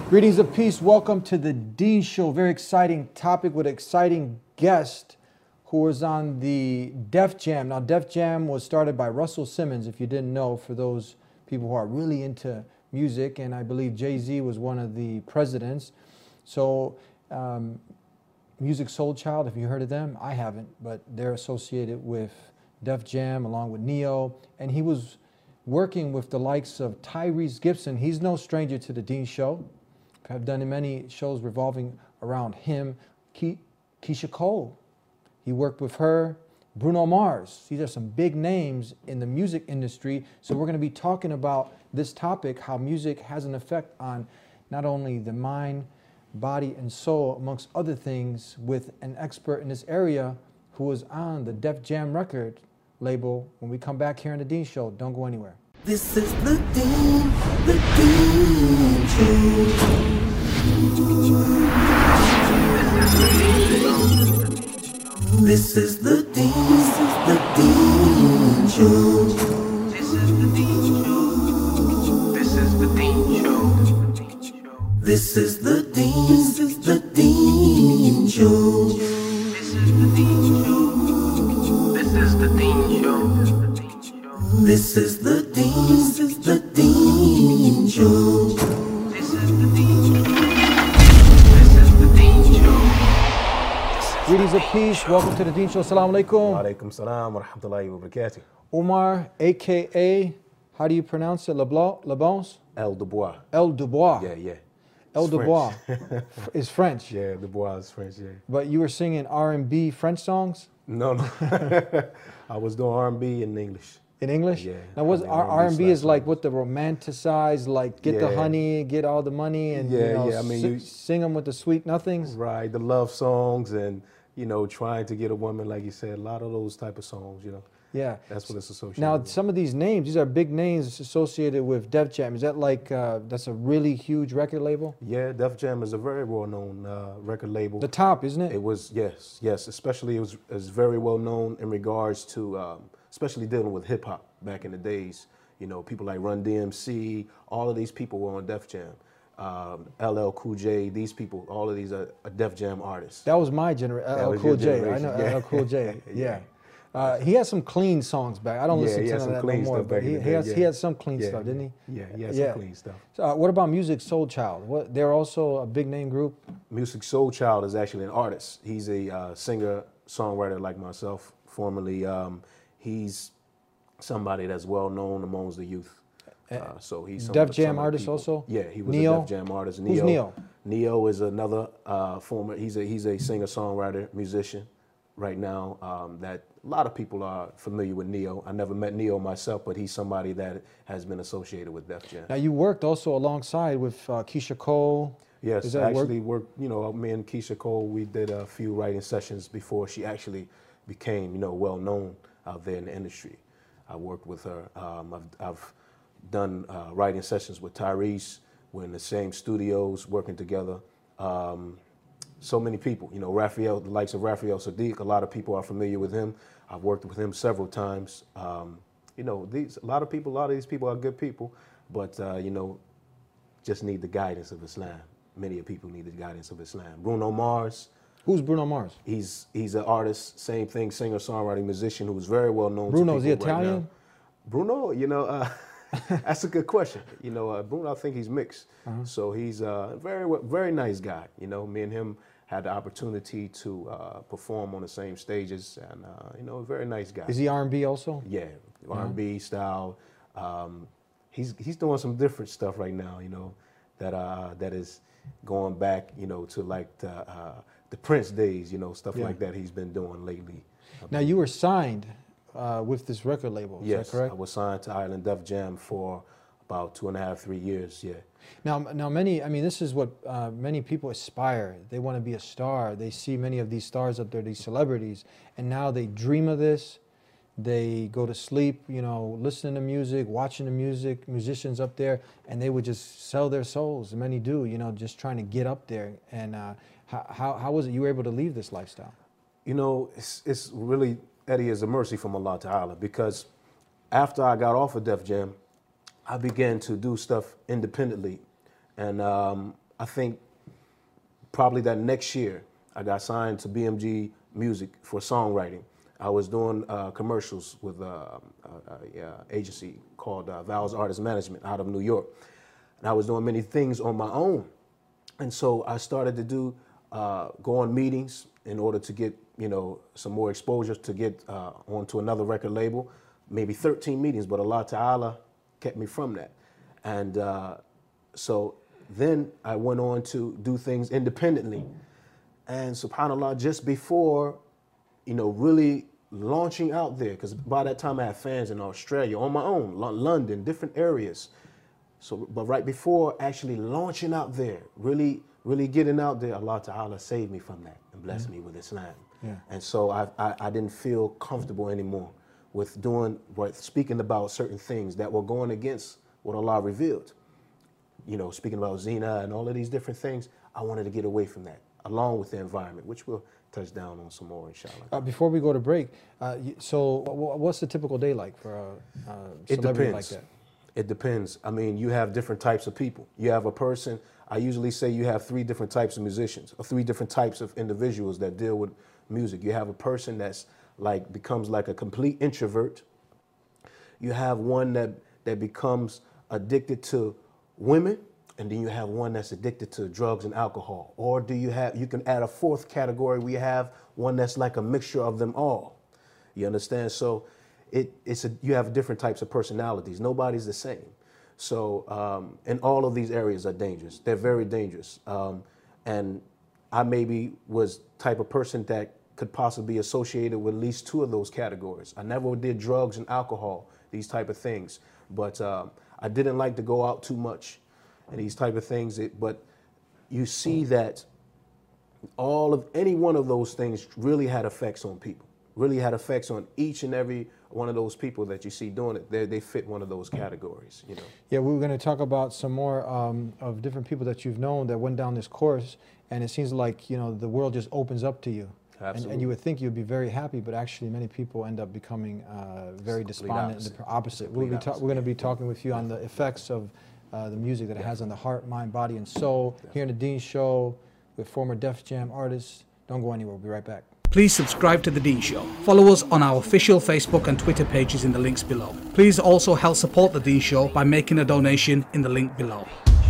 Greetings of peace. Welcome to the Dean Show. Very exciting topic with an exciting guest who was on the Def Jam. Now, Def Jam was started by Russell Simmons, if you didn't know, for those people who are really into music. And I believe Jay-Z was one of the presidents. So, Musiq Soulchild, if you heard of them, I haven't, but they're associated with Def Jam along with Neo. And he was working with the likes of Tyrese Gibson. He's no stranger to the Dean Show. I've done many shows revolving around him. Keyshia Cole, he worked with her. Bruno Mars, these are some big names in the music industry. So we're going to be talking about this topic, how music has an effect on not only the mind, body, and soul, amongst other things, with an expert in this area who was on the Def Jam record label. When we come back here on the Dean Show, don't go anywhere. This is the Dean Show. This is the Dean Show. This is the Dean Show. This is the Dean Show. This is the Dean Show. This is the Dean Show. This is the Dean Show. This is the Dean Show. This is the Dean Show. This is the Dean Show. Greetings of peace. Welcome to the Dean Show. Assalamu alaikum. Alaikum salam wa rahmatullahi wa barakatuh. Omar, a.k.a., how do you pronounce it? LeBons? El Dubois. El Dubois. Yeah. El It's Dubois French. is French. Yeah, Dubois is French, yeah. But you were singing R&B French songs No. I was doing R&B in English. in English? Yeah, Now, what's I mean, R&B R&B is slash like songs. what the romanticized, like get the Yeah. honey, get all the money, and Yeah, I mean, you- sing them with the sweet nothings. Right, the love songs and, trying to get a woman, like you said, a lot of those type of songs, Yeah. That's what it's associated Now, with. some of these names, these are big names associated with Def Jam. Is that like, that's a really huge record label? Yeah, Def Jam is a very well-known record label. The top, isn't it? It was, yes. Especially it was very well known in regards to, especially dealing with hip hop back in the days. People like Run DMC, all of these people were on Def Jam. LL Cool J, these people, all of these are Def Jam artists. That was my generation. That LL was Cool your J. I generation, know yeah. LL Cool J. Yeah. Yeah. He had some clean songs back. I don't Yeah, listen he to had none of some that no clean more. stuff But back in he, the he, day, has, yeah. he had some clean Yeah, stuff, didn't he? Yeah, he had Yeah. some clean stuff. So, what about Musiq Soulchild? They're also a big name group. Musiq Soulchild is actually an artist. He's a singer, songwriter like myself, formerly. He's somebody that's well known amongst the youth. So he's Def Jam artist people. also? Yeah, he was Neo? a Def Jam artist. Who's Neo? Neo is another former. He's a singer, songwriter, musician. Right now, that a lot of people are familiar with Neo. I never met Neo myself, but he's somebody that has been associated with Def Jam. Now, you worked also alongside with Keyshia Cole. Yes, Is I that work? actually worked, me and Keyshia Cole, we did a few writing sessions before she actually became, well known out there in the industry. I worked with her. I've done writing sessions with Tyrese. We're in the same studios working together. So many people, Raphael, the likes of Raphael Sadiq, a lot of people are familiar with him. I've worked with him several times. A lot of these people are good people, but, just need the guidance of Islam. Many people need the guidance of Islam. Bruno Mars. Who's Bruno Mars? He's an artist, same thing, singer, songwriter, musician who was very well known. Bruno, to is he people right Italian? now. Bruno, that's a good question. Bruno, I think he's mixed. So he's a very nice guy. Me and him had the opportunity to perform on the same stages, and a very nice guy. Is he R&B also? Yeah, R&B style. He's doing some different stuff right now. That is going back, to like the Prince days. Stuff Yeah. like that he's been doing lately. Now, you were signed with this record label, is Yes, that correct? I was signed to Island Def Jam for about 2.5, 3 years. Yeah. Now, this is what many people aspire. They want to be a star. They see many of these stars up there, these celebrities, and now they dream of this. They go to sleep, listening to music, watching the music, musicians up there, and they would just sell their souls. Many do, just trying to get up there. And how was it you were able to leave this lifestyle? It's really, Eddie, is a mercy from Allah Ta'ala, because after I got off of Def Jam, I began to do stuff independently. And I think probably that next year, I got signed to BMG Music for songwriting. I was doing commercials with a agency called Val's Artist Management out of New York. And I was doing many things on my own. And so I started to go on meetings in order to get, some more exposure to get onto another record label. Maybe 13 meetings, but Allah Ta'ala kept me from that. And so then I went on to do things independently. And subhanAllah, just before, really launching out there, because by that time I had fans in Australia, on my own, London, different areas. So, but right before actually launching out there, really getting out there, Allah Ta'ala saved me from that and blessed me with Islam. Yeah. And so I didn't feel comfortable anymore with speaking about certain things that were going against what Allah revealed. Speaking about zina and all of these different things, I wanted to get away from that, along with the environment, which we'll touch down on some more, inshallah. Before we go to break, so what's the typical day like for a celebrity like that? It depends. I mean, you have different types of people. You have a person, I usually say you have 3 different types of musicians, or 3 different types of individuals that deal with music. You have a person that's becomes like a complete introvert. You have one that becomes addicted to women, and then you have one that's addicted to drugs and alcohol. Or you can add a 4th category. We have one that's like a mixture of them all. You understand? So you have different types of personalities. Nobody's the same. So, and all of these areas are dangerous. They're very dangerous. And I maybe was type of person that could possibly be associated with at least 2 of those categories. I never did drugs and alcohol, these type of things. But I didn't like to go out too much and these type of things. But you see that any one of those things really had effects on people, really had effects on each and every one of those people that you see doing it. They fit one of those categories, Yeah, we were going to talk about some more of different people that you've known that went down this course, and it seems like, the world just opens up to you. And you would think you'd be very happy, but actually many people end up becoming very despondent and the opposite. We're going to be talking with you on the effects of the music that it has on the heart, mind, body, and soul. Here in the Dean Show with former Def Jam artists. Don't go anywhere. We'll be right back. Please subscribe to The Dean Show. Follow us on our official Facebook and Twitter pages in the links below. Please also help support The Dean Show by making a donation in the link below.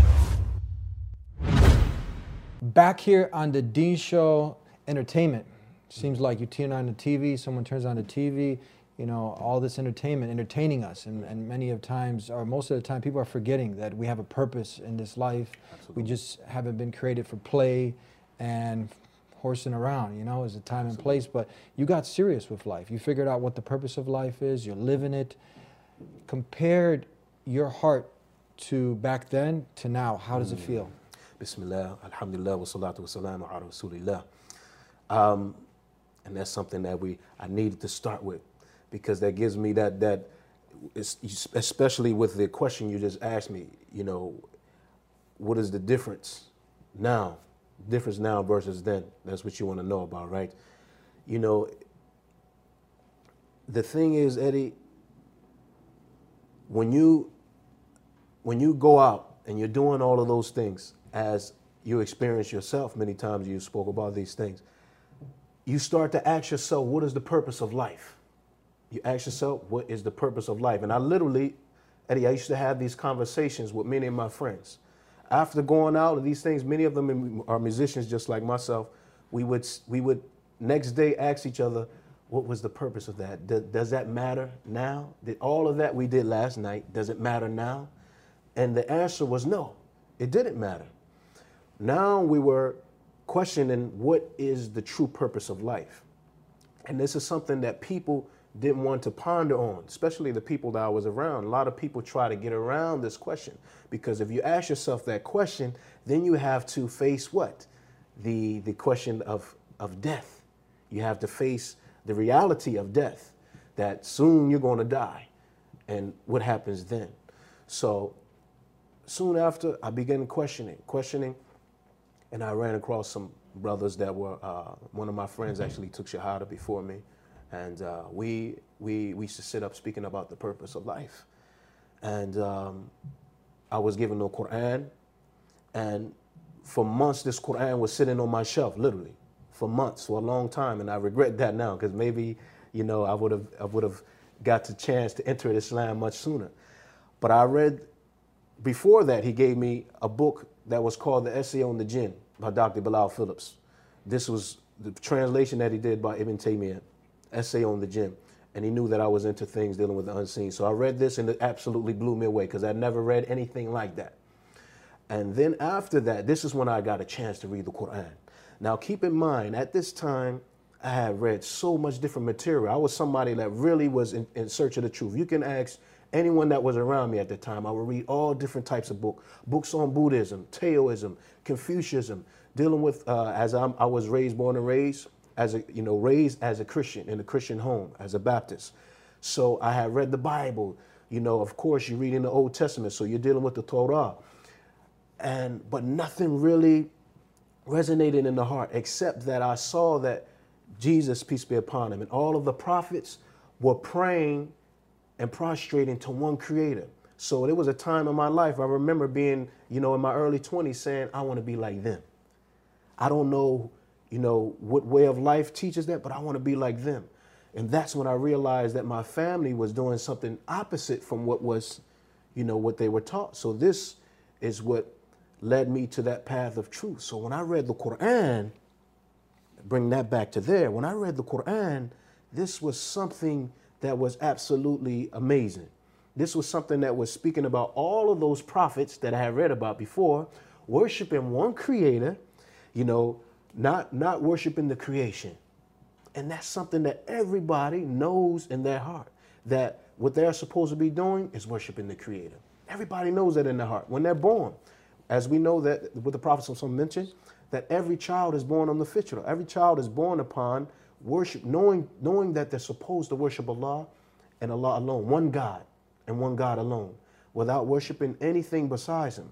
Back here on the Dean Show, entertainment. Seems like you turn on the TV, someone turns on the TV, all this entertainment entertaining us. And many of times, or most of the time, people are forgetting that we have a purpose in this life. Absolutely. We just haven't been created for play and horsing around, is a time and place. But you got serious with life. You figured out what the purpose of life is. You're living it. Compared your heart to back then to now, how does it feel? Bismillah, alhamdulillah, wa salatu wa salamu ala rasulillah. And that's something that I needed to start with, because that gives me that especially with the question you just asked me, what is the difference now? Difference now versus then. That's what you want to know about, right? The thing is, Eddie, when you go out and you're doing all of those things, as you experience yourself, many times you spoke about these things, you start to ask yourself, what is the purpose of life? You ask yourself, what is the purpose of life? And I literally, Eddie, I used to have these conversations with many of my friends. After going out and these things, many of them are musicians just like myself. We would next day ask each other, what was the purpose of that? Does that matter now? Did all of that we did last night, does it matter now? And the answer was no, it didn't matter. Now we were questioning what is the true purpose of life. And this is something that people didn't want to ponder on, especially the people that I was around. A lot of people try to get around this question, because if you ask yourself that question, then you have to face what? The question of death. You have to face the reality of death, that soon you're going to die. And what happens then? So soon after, I began questioning, and I ran across some brothers that were, one of my friends actually took Shahada before me. And we used to sit up speaking about the purpose of life. And I was given the Quran. And for months, this Quran was sitting on my shelf, literally, for months, for a long time, and I regret that now because maybe, you know, I would have got the chance to enter Islam much sooner. But I read, before that, he gave me a book that was called The Essay on the Jinn by Dr. Bilal Phillips. This was the translation that he did by Ibn Taymiyyah, Essay on the Jinn. And he knew that I was into things dealing with the unseen. So I read this and it absolutely blew me away because I never read anything like that. And then after that, this is when I got a chance to read the Quran. Now keep in mind, at this time, I had read so much different material. I was somebody that really was in search of the truth. You can ask anyone that was around me at the time. I would read all different types of books on Buddhism, Taoism, Confucianism, dealing with, I was born and raised as a Christian in a Christian home, as a Baptist. So I had read the Bible. You know, of course, you're reading the Old Testament, so you're dealing with the Torah. But nothing really resonated in the heart, except that I saw that Jesus, peace be upon him, and all of the prophets were praying and prostrating to one creator. So there was a time in my life, I remember being, you know, in my early 20s saying, I want to be like them. I don't know, you know, what way of life teaches that, but I want to be like them. And that's when I realized that my family was doing something opposite from what was, you know, what they were taught. So this is what led me to that path of truth. So when I read the Quran, bring that back to there, when I read the Quran, this was something that was absolutely amazing. This was something that was speaking about all of those prophets that I had read about before, worshiping one creator, you know, not worshiping the creation. And that's something that everybody knows in their heart, that what they're supposed to be doing is worshiping the creator. Everybody knows that in their heart when they're born. As we know that what the Prophet mentioned, that every child is born on the fitra. Every child is born upon worship, knowing that they're supposed to worship Allah and Allah alone, one God and one God alone, without worshiping anything besides him.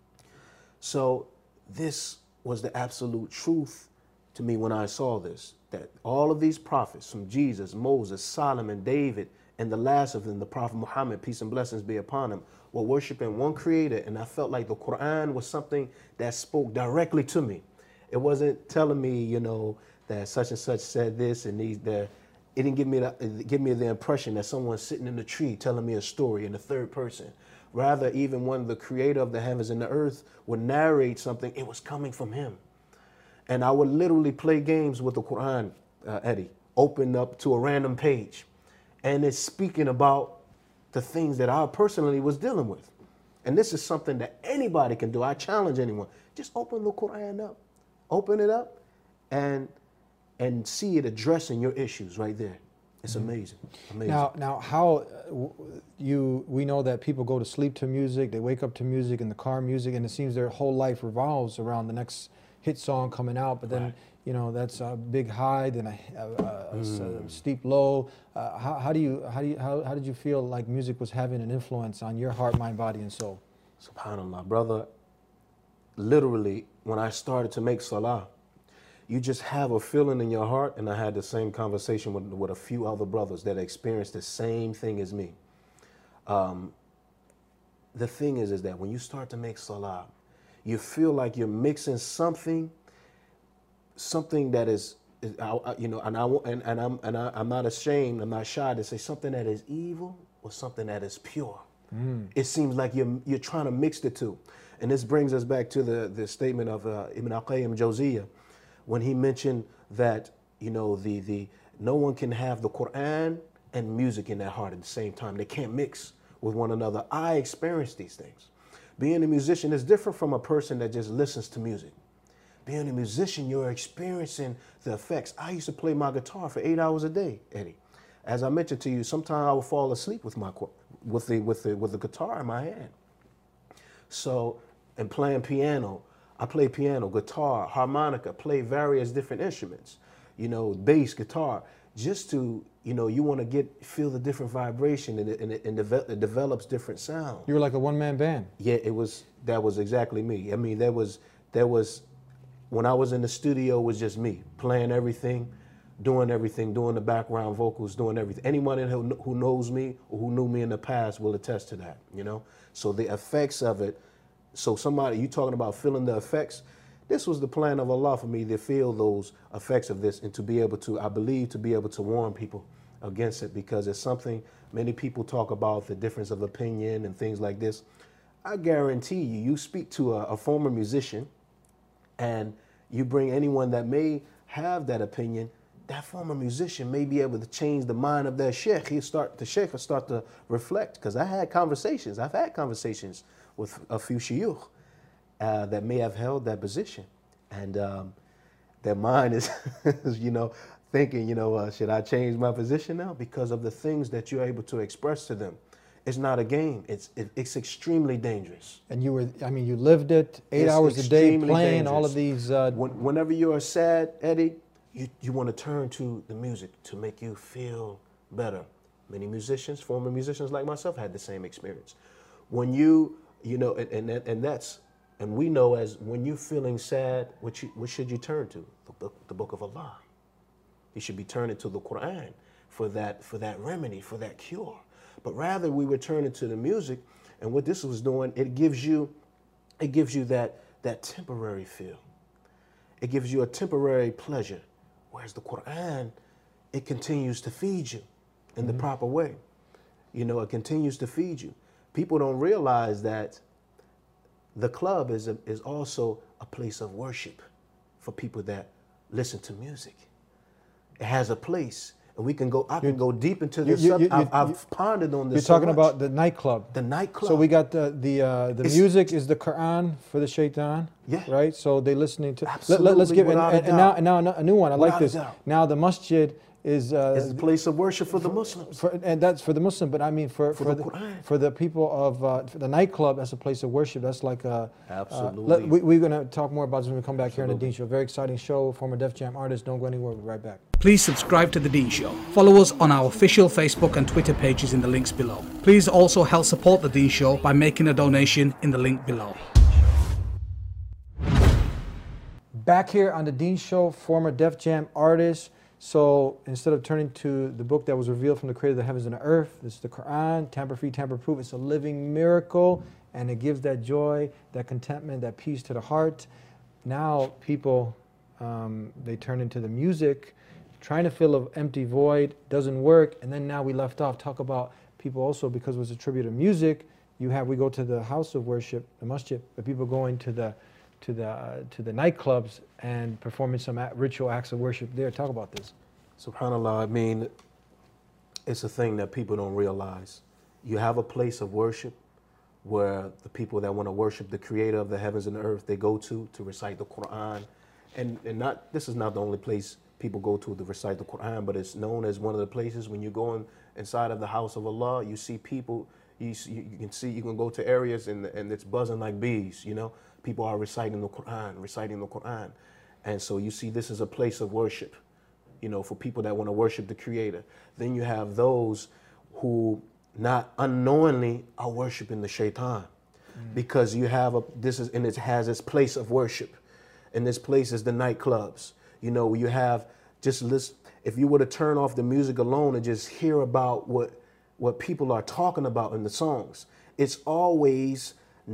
So this was the absolute truth to me when I saw this, that all of these prophets, from Jesus, Moses, Solomon, David, and the last of them, the Prophet Muhammad, peace and blessings be upon him, were worshiping one creator. And I felt like the Quran was something that spoke directly to me. It wasn't telling me, you know, that such and such said this and these, that it didn't give me the impression that someone's sitting in the tree telling me a story in the third person. Rather, even when the creator of the heavens and the earth would narrate something, it was coming from him. And I would literally play games with the Quran, Eddie, open up to a random page. And it's speaking about the things that I personally was dealing with. And this is something that anybody can do. I challenge anyone. Just open the Quran up. Open it up and see it addressing your issues right there. It's amazing. Amazing. Now how we know that people go to sleep to music, they wake up to music, in the car music, and it seems their whole life revolves around the next hit song coming out, but then right. You know, that's a big high, then a steep low. How did you feel like music was having an influence on your heart, mind, body, and soul? SubhanAllah, brother. Literally, when I started to make salah, you just have a feeling in your heart, and I had the same conversation with a few other brothers that experienced the same thing as me. The thing is that when you start to make salah, you feel like you're mixing something that is, you know, I'm not ashamed, I'm not shy to say something that is evil or something that is pure. It seems like you're trying to mix the two. And this brings us back to the statement of Ibn al-Qayyim Jawziyah, when he mentioned that, you know, no one can have the Quran and music in their heart at the same time. They can't mix with one another. I experienced these things. Being a musician is different from a person that just listens to music. Being a musician, you're experiencing the effects. I used to play my guitar for 8 hours a day, Eddie. As I mentioned to you, sometimes I would fall asleep with the guitar in my hand. So, and playing piano, I play piano, guitar, harmonica, play various different instruments, you know, bass, guitar, just to, you know, you want to feel the different vibration and it develops different sound. You were like a one-man band. Yeah, that was exactly me. I mean, there was, when I was in the studio, it was just me playing everything, doing the background vocals, doing everything. Anyone who knows me or who knew me in the past will attest to that, you know? So the effects of it, so you talking about feeling the effects, this was the plan of Allah for me to feel those effects of this and to be able to, I believe, to be able to warn people against it, because it's something many people talk about, the difference of opinion and things like this. I guarantee you, you speak to a former musician and you bring anyone that may have that opinion, that former musician may be able to change the mind of that sheikh. The sheikh will start to reflect, because I've had conversations with a few shuyukh that may have held that position. And their mind is, thinking, should I change my position now? Because of the things that you're able to express to them. It's not a game. It's extremely dangerous. And you lived it 8 hours a day playing all of these. Whenever you're sad, Eddie, you want to turn to the music to make you feel better. Many musicians, former musicians like myself, had the same experience. When and we know, as when you're feeling sad, what should you turn to? The book of Allah. You should be turning to the Quran for that remedy, for that cure. But rather, we were turning to the music, and what this was doing, it gives you that temporary feel. It gives you a temporary pleasure. Whereas the Quran, it continues to feed you in the proper way. It continues to feed you. People don't realize that the club is also a place of worship for people that listen to music. It has a place. And I can go deep into this subject. I've pondered on this. You're talking about the nightclub. The nightclub. So we got the music is the Quran for the shaitan. Yeah. Right. So they listening to. Absolutely, Let's give without a and now a new one. I like Without a this. doubt. Now the masjid is It's a place of worship for the Muslims. and that's for the Muslim. But I mean for the Quran. for the people of for the nightclub, that's a place of worship. That's like Absolutely. We're gonna talk more about this when we come back here on the Dean Show. Very exciting show. Former Def Jam artist. Don't go anywhere. We'll be right back. Please subscribe to The Dean Show. Follow us on our official Facebook and Twitter pages in the links below. Please also help support The Dean Show by making a donation in the link below. Back here on the Dean Show, former Def Jam artist. So instead of turning to the book that was revealed from the creator of the heavens and the earth, this is the Quran, tamper-free, tamper-proof. It's a living miracle, and it gives that joy, that contentment, that peace to the heart. Now people, they turn into the music, trying to fill an empty void, doesn't work. And then now we left off, talk about people also, because it was a tribute to music, we go to the house of worship, the masjid, but people going to the nightclubs and performing some ritual acts of worship there. Talk about this. SubhanAllah, I mean, it's a thing that people don't realize. You have a place of worship where the people that want to worship the creator of the heavens and the earth, they go to recite the Quran. And this is not the only place people go to recite the Quran, but it's known as one of the places when you go inside of the house of Allah, you see people, you can go to areas and it's buzzing like bees, People are reciting the Quran. And so you see this is a place of worship, for people that want to worship the creator. Then you have those who not unknowingly are worshiping the shaitan, because you have it has its place of worship. And this place is the nightclubs. You have if you were to turn off the music alone and just hear about what people are talking about in the songs, it's always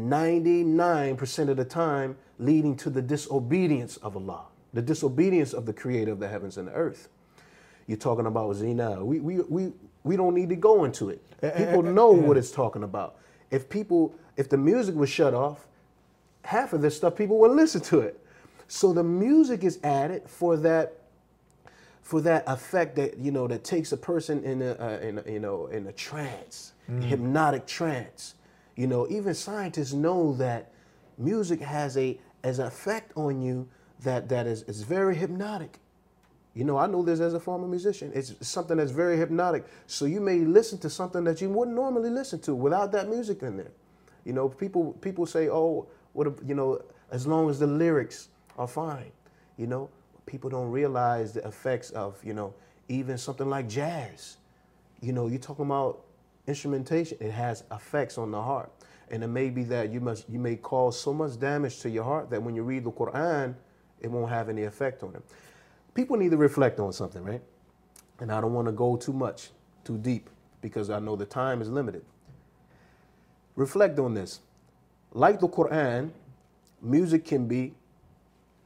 99% of the time leading to the disobedience of Allah, the disobedience of the creator of the heavens and the earth. You're talking about zina. We don't need to go into it. People know what it's talking about. If the music was shut off, half of this stuff people wouldn't listen to it. So the music is added for that effect that that takes a person in a trance, hypnotic trance. Even scientists know that music has an effect on you that is very hypnotic. I know this as a former musician. It's something that's very hypnotic. So you may listen to something that you wouldn't normally listen to without that music in there. People say, oh, as long as the lyrics are fine. People don't realize the effects of, even something like jazz. You're talking about instrumentation. It has effects on the heart. And it may be that you may cause so much damage to your heart that when you read the Quran, it won't have any effect on it. People need to reflect on something, right? And I don't want to go too deep, because I know the time is limited. Reflect on this. Like the Quran, music can be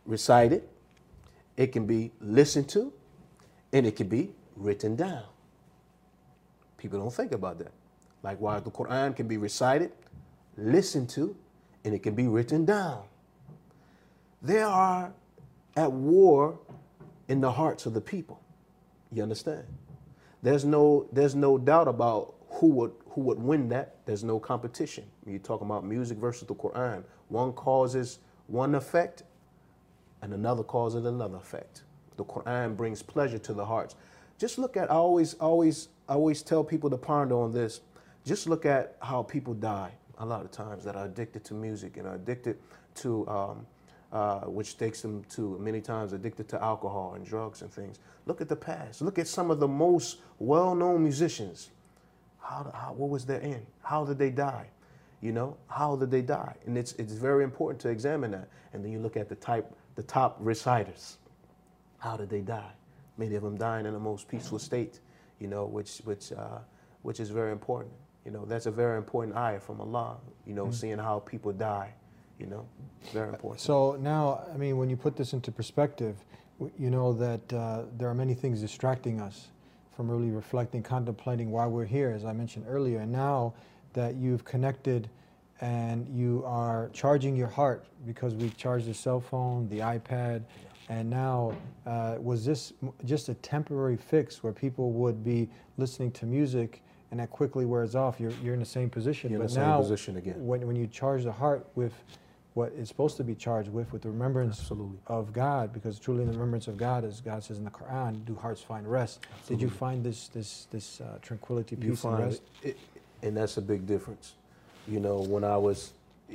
recited, it can be listened to, and it can be written down. People don't think about that. Likewise, the Quran can be recited, listened to, and it can be written down. They are at war in the hearts of the people. You understand? There's no doubt about who would win that. There's no competition. You're talking about music versus the Quran. One causes one effect, and another causes another effect. The Quran brings pleasure to the hearts. Just look at, I always tell people to ponder on this. Just look at how people die a lot of times that are addicted to music and are addicted to, which takes them to many times addicted to alcohol and drugs and things. Look at the past. Look at some of the most well-known musicians. What was their end? How did they die? You know, how did they die? And it's very important to examine that. And then you look at the top reciters. How did they die? Many of them dying in the most peaceful state, you know, which is very important. You know, that's a very important ayah from Allah, you know, seeing how people die, you know, very important. So now, I mean, when you put this into perspective, you know that there are many things distracting us from really reflecting, contemplating why we're here, as I mentioned earlier. And now that you've connected and you are charging your heart, because we've charged the cell phone, the iPad, and now, was this just a temporary fix where people would be listening to music and that quickly wears off? You're in the same position. You're in but the now, same position again. When you charge the heart with what it's supposed to be charged with the remembrance Absolutely. of God, because truly the remembrance of God, as God says in the Quran, do hearts find rest. Absolutely. Did you find this tranquility, You peace, and find rest? and that's a big difference. You know, when I was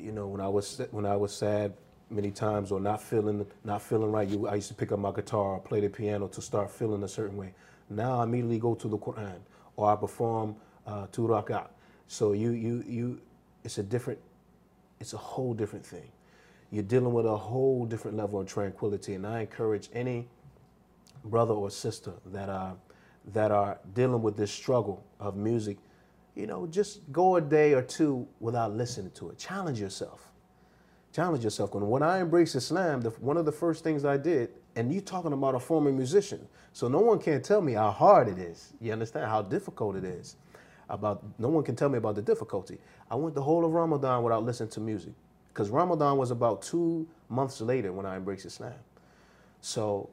sad many times or not feeling right, I used to pick up my guitar or play the piano to start feeling a certain way. Now I immediately go to the Quran or I perform 2 rak'at. So it's a whole different thing. You're dealing with a whole different level of tranquility, and I encourage any brother or sister that are dealing with this struggle of music, you know, just go a day or two without listening to it. Challenge yourself. Challenge yourself. When I embraced Islam, one of the first things I did, and you're talking about a former musician, so no one can tell me how hard it is. You understand how difficult it is. No one can tell me about the difficulty. I went the whole of Ramadan without listening to music, because Ramadan was about 2 months later when I embraced Islam. So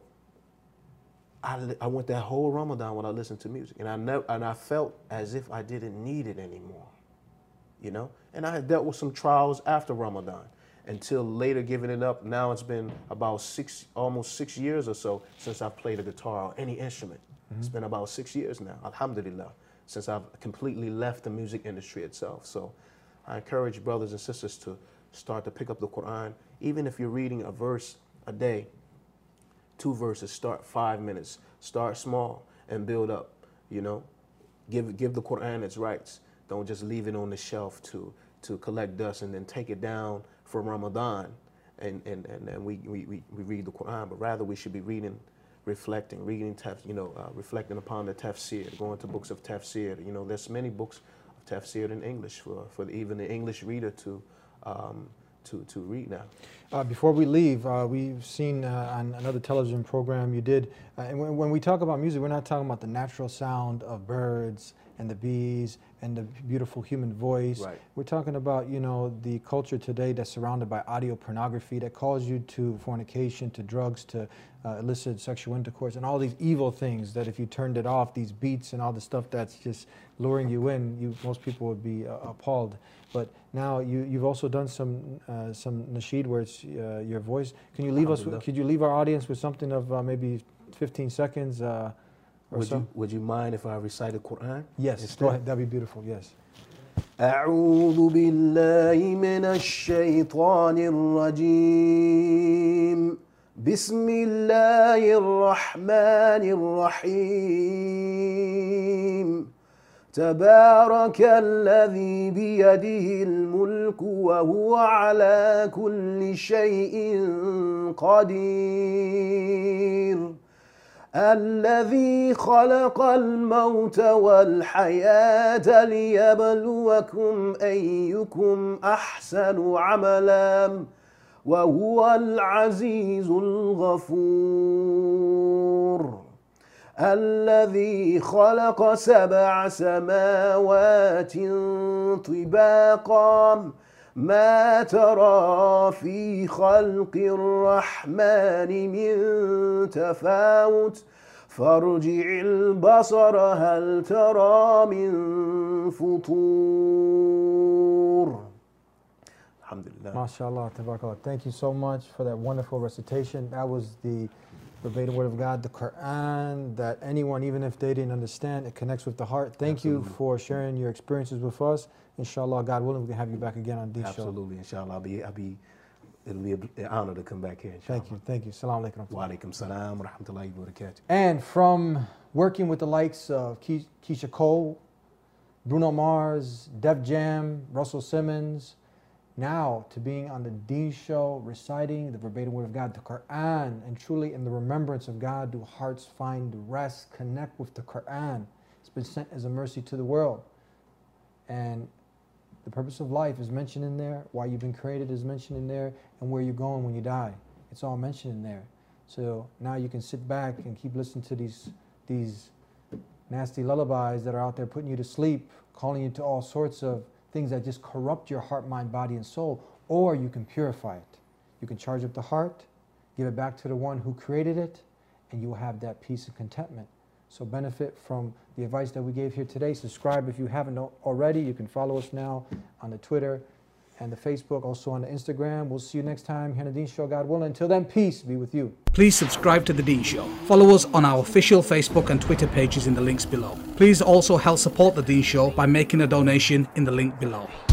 I went that whole Ramadan without listening to music, and I felt as if I didn't need it anymore, you know. And I had dealt with some trials after Ramadan, until later giving it up. Now it's been about almost 6 years or so since I've played a guitar or any instrument. It's been about 6 years now, alhamdulillah, since I've completely left the music industry itself. So I encourage brothers and sisters to start to pick up the Quran. Even if you're reading a verse a day, 2 verses, start 5 minutes, start small and build up, you know. Give the Quran its rights. Don't just leave it on the shelf to collect dust and then take it down for Ramadan and we read the Quran, but rather we should be reading, reflecting upon the tafsir, going to books of tafsir. You know, there's many books of tafsir in English for even the English reader to read now. Before we leave, we've seen on another television program you did, and when we talk about music, we're not talking about the natural sound of birds and the bees and the beautiful human voice. Right. We're talking about, you know, the culture today that's surrounded by audio pornography that calls you to fornication, to drugs, to illicit sexual intercourse, and all these evil things that if you turned it off, these beats and all the stuff that's just luring you in, most people would be appalled. But now you've also done some nasheed where it's your voice. Can you leave us? Could you leave our audience with something of maybe 15 seconds? Would you mind if I recite the Quran? Yes, instead? go ahead. That'd be beautiful. Yes. أعوذ بالله من الشيطان الرجيم بسم الله الرحمن الرحيم تبارك الذي بيده الملك وهو على كل شيء قدير الذي خلق الموت والحياة ليبلوكم أيكم أحسن عملا وهو العزيز الغفور الذي خلق 7 سماوات طباقا ما ترى في خلق الرحمن من تفاوت فارجع البصر هل ترى من فطور. Alhamdulillah. MashaAllah, tabarakallah. Thank you so much for that wonderful recitation. That was the verbatim word of God, the Quran, that anyone, even if they didn't understand, it connects with the heart. Thank you for sharing your experiences with us. Inshallah, God willing, we can have you back again on this show. Absolutely, inshallah. It'll be an honor to come back here, inshallah. Thank you. Salaam alaikum. Wa alaikum salam wa rahmatullahi wa barakatuh. And from working with the likes of Keisha Cole, Bruno Mars, Def Jam, Russell Simmons, now to being on the Deen Show, reciting the verbatim word of God, the Quran, and truly in the remembrance of God do hearts find rest, connect with the Quran. It's been sent as a mercy to the world. And the purpose of life is mentioned in there, why you've been created is mentioned in there, and where you're going when you die. It's all mentioned in there. So now you can sit back and keep listening to these nasty lullabies that are out there putting you to sleep, calling you to all sorts of things that just corrupt your heart, mind, body, and soul, or you can purify it. You can charge up the heart, give it back to the one who created it, and you will have that peace and contentment. So benefit from the advice that we gave here today. Subscribe if you haven't already. You can follow us now on the Twitter and the Facebook, also on the Instagram. We'll see you next time here on the Deen Show, God willing. Until then, peace be with you. Please subscribe to The Deen Show. Follow us on our official Facebook and Twitter pages in the links below. Please also help support The Deen Show by making a donation in the link below.